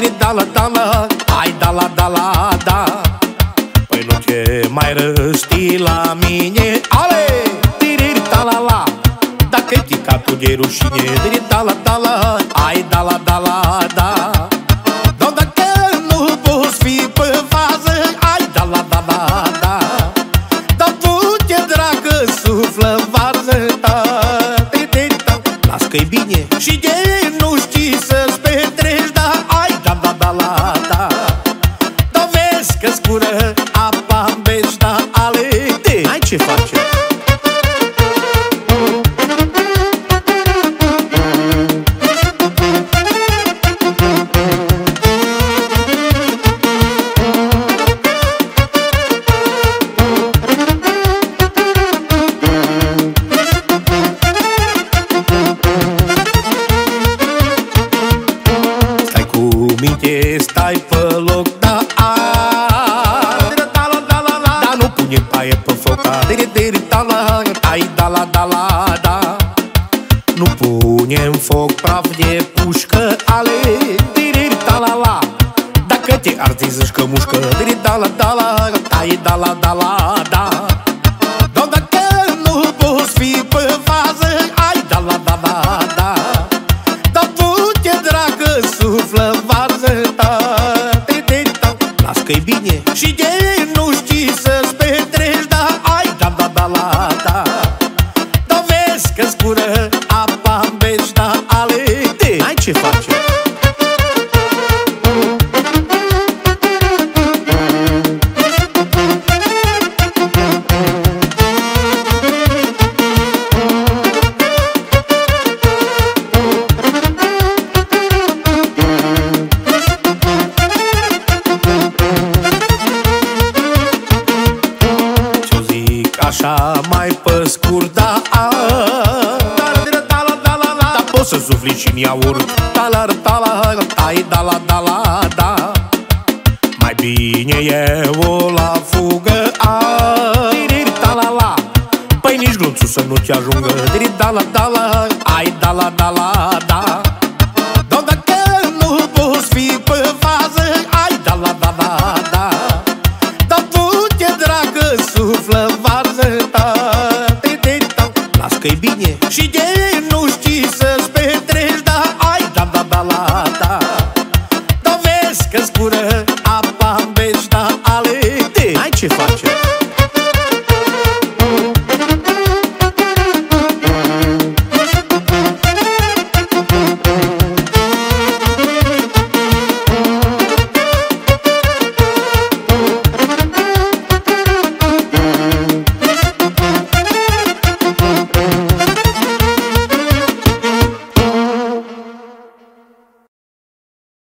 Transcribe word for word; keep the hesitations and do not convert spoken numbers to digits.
da la da la, ai da la da la da. Păi nu te mai răsti la mine, ale, tiri da la la. Dacă-i picatul de rușine, tiri da la da la, ai da la da la da. Dar dacă nu poți fi pe fază, ai da la da la da. Dar tu te dragă suflă varză, las că-i bine și de nu știi să-ți petreci, da, ai da da da la da. Dar vezi că scură apa-n beci, da, ale, de, ai ce face? Minte, stai pe loc, da, a, da la da la la, dar nu pune paie pe foc, da, da la, ai da la da la da. Nu pune în foc praf de pușcă, ale, da la la. Dacă te arzi zici că mușcă, da la da la, ai da la da la da. Dar dacă nu poți fi pe fază, ai da la da la da. Dar tu te dragă suflă varză, da, las că-i bine și de nu știi să-ți petreci, da, ai da da da la da. Dar vezi că scură apa-n beci, da, ale, de, ai ce face? Așa mai pe scurt, da, a, da la da la la, dar poți să sufli și-n iaurt, da la da la, ai da la da la da. Mai bine e o la fugă, a, da la la. Păi nici glonțul să nu te ajungă, da la da la, ai da la da la da.